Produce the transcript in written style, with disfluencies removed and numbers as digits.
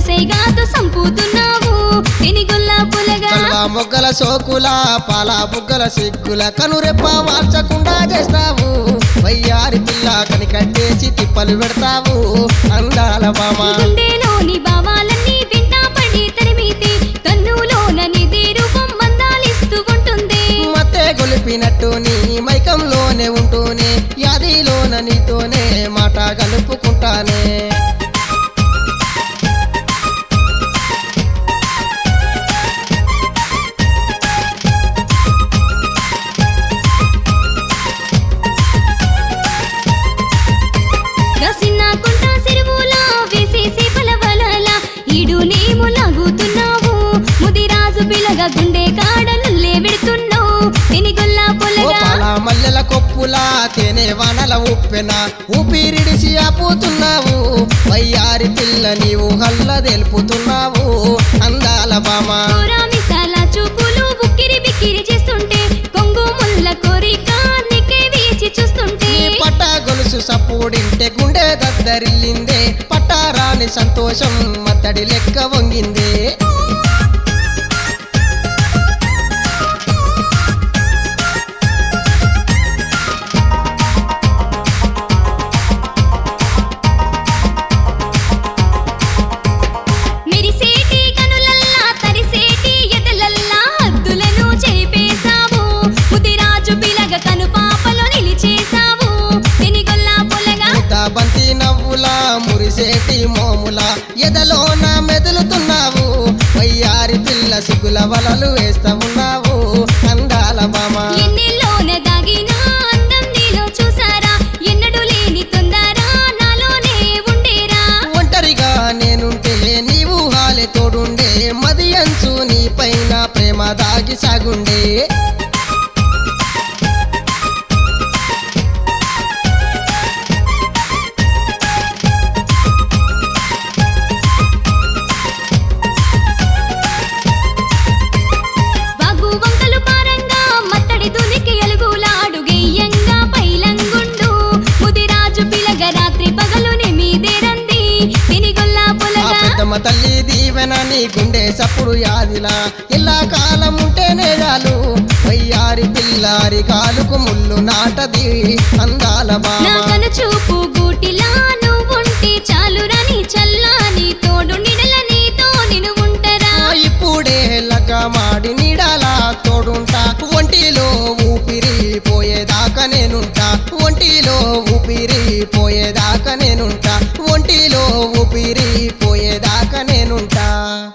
సైగాతో సంపుతున్నావు ఎనిగొల్ల పొలగా కల్వా మొగ్గల సోకుల పాల బుగ్గల సిగ్గుల కనురెప్ప మార్చకుండా చేస్తావు వయ్యారి పిల్ల కనికట్టేసి తిప్పలు పెడతావు అందాల బామ గుండెలోని భావాలన్నీ వెంట పడి తరిమితే కన్నులోన నిదే రూపం మందాలిస్తూ ఉంటుంది మత్తే గొలిపినట్టు నీ మైకంలోనే ఉంటూనే యాదిలోన నీతోనే మాట కలుపుకుంటానే రసిన్న కుంట సిరువులా వేసేసి పలవలల ఈడు నీము లాగుతున్నావు ముదిరాజు పిల్లగా గుండె కాడలుల్లే వెడుతున్నావు ఎనిగొల్ల ఓ పొలగా పాల మల్లెల కొప్పులా తేనె వానల ఉప్పెన ఊపిరిడిసి ఆపుతున్నావు వయ్యారి పిల్ల నీవు హల్ల తెలుపుతున్నావు అందాల బామ కోరా మిసాల చూపులు ఉక్కిరి బిక్కిరి చేస్తుంటే కొంగు ముల్ల కోరిక నీకే వీచి చూస్తుంటే నీ పట్ట గొలుసు సప్పుడింటే గుండె దద్దరిల్లిందే పట్టారాని సంతోషం మత్తడి లెక్క వంగిందే మెరిసేటి కనులల్లా తరిసేటి ఎదలల్లా హద్దులను చేపేశావు ముదిరాజు పిలగ కను పాపలో నిలిచేశావు ఎనిగొల్ల పొలగా బంతి నవ్వులా మురిసేటి మోముల ఎదలోన మెదులుతున్నావు వయ్యారి పిల్ల సిగ్గుల వలలు వేస్తా ఉన్నావు అందాల బామ ఎన్నెల్లోన దాగిన అందం నీలో చూసారా ఎన్నడూ లేని తొందర నాలోనే ఉండేరా ఒంటరిగా నేనుంటే నీవు హాలే తోడుండే మది అంచు నీ పైన ప్రేమ దాగి సాగుండే వాగు వంకలు పారంగా మత్తడి దునికి ఎలుగులాడు గెయ్యంగా పైలంగుండు ముదిరాజు పిలగ రాత్రి పగలు మీదే రంది ఎనిగొల్ల ఆ పొలగా పెద్దమ్మ తల్లి దీవెన నీ గుండె సప్పుడు యాదిలా ఇలా కాలం ఉంటే నేరాలు వయ్యారి పిల్లారి కాలుకు ముళ్ళు నాటది అందాల నా బామ కను చూపు గూటిలా నువ్వుంటే చాలురని చల్లాని తోడు నిడల నీతో నిను ఉంటరా ఇప్పుడే లగ్గమాడి నీడాలా తోడుంటా ఒంటిలో ఊపిరి పోయేదాకా నేనుంటా ఒంటిలో ఊపిరి పోయేదాకా నేనుంటా